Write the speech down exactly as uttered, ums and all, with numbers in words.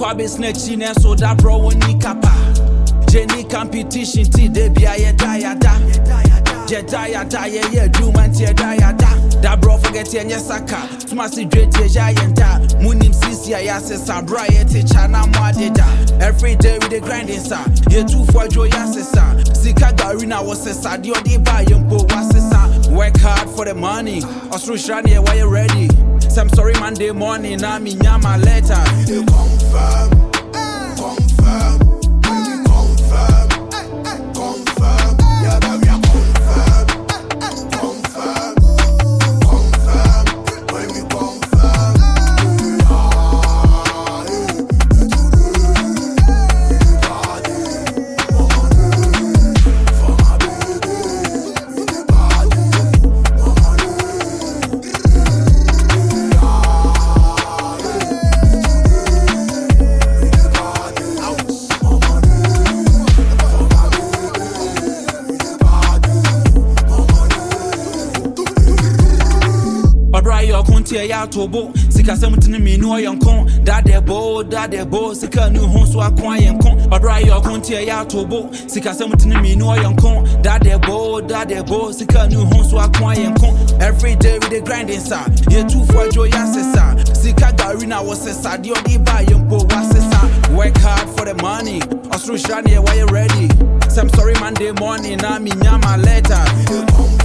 Kwa be snatching and so that bro when ni kapa. Jenny competition ti de bia ye da ya da. Je da ya da ye ye do man ti da ya da. That bro forget ye nyesaka. Smasi dread ye ja ye da. Munim sisi ya se sabra ye te chana mo da. Every day we dey grinding sa. Ye two for joy ya se sa. Sika garina was se sa di odi ba ye mpo was se sa. Work hard for the money. Osru shani ye why you ready? Some sorry Monday morning na mi nyama letter. You confirm, confirm, baby confirm, confirm, yeah baby confirm, confirm, confirm, baby confirm. Your contia ya tobo, sika semutin me no yonkon, that de bo, that de bo, sika new home so a quiet con, or dry your contia ya tobo, sika semutin me no yonkon, that de bo, that de bo, sika new home so a quiet con. Every day we dey grinding sa, ye two for joy ya sa, sika garina was a sa, di odi ba yempo was sa. Work hard for the money, Osru shani why you ready? Some sorry Monday morning, na mi nyama letter.